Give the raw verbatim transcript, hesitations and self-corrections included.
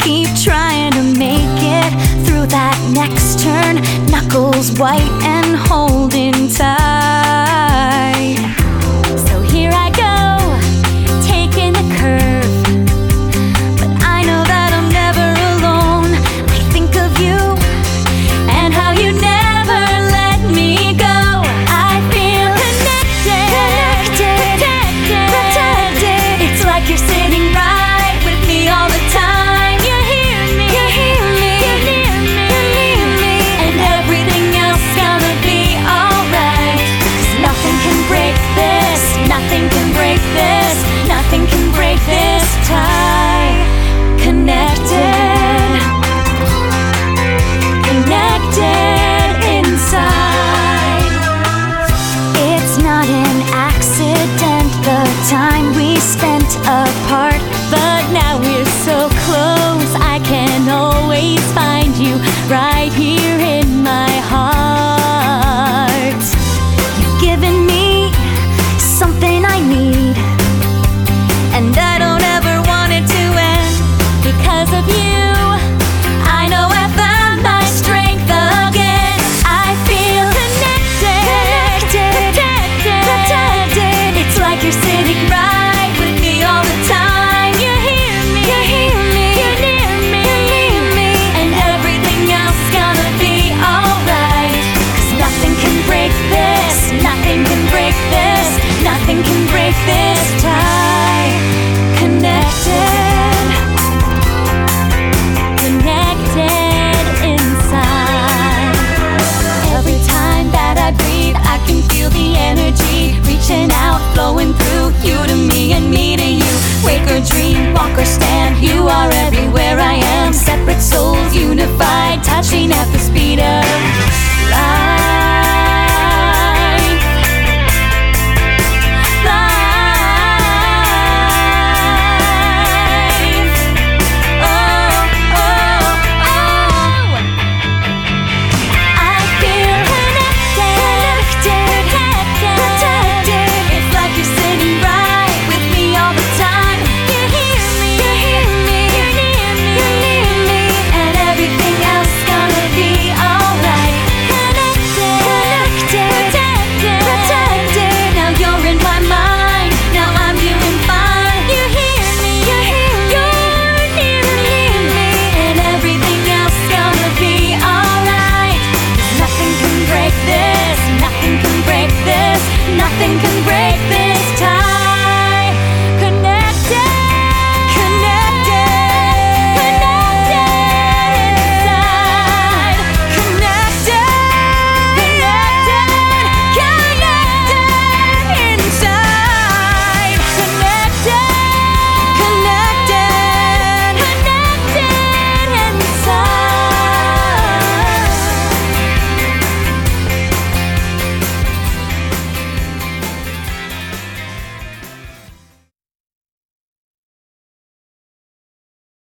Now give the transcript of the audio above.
keep trying to make it through that next turn, knuckles white and holding tight. So here I go, taking the curve, but I know that I'm never alone. I think of you and how you never let me go. I feel connected, connected, protected. It's like you're sitting right with me all the time. You hear me, you hear me, you're near me, you're near me, and everything else gonna be alright. 'Cause nothing can break this, nothing can break this, nothing can break this tie. Connected, connected inside. It's not an accident, the time we spent apart, but now we're so close. I can always find you right here in my heart. You've given me something I need, and I don't ever want it to end. Because of you, I know I found my strength again. I feel connected, connected, protected. It's like you're sitting right with me all the time. You hear me, you hear me, you're near me, you're near me, and everything else gonna be alright. 'Cause nothing can break this, nothing can break this, nothing can break this tie. Connected, connected inside. Every time that I breathe, I can feel the energy reaching out, flowing through you to me and me to you. Wake or dream, walk or stand, you are everywhere I am. Separate souls unified, touching at the speed of light.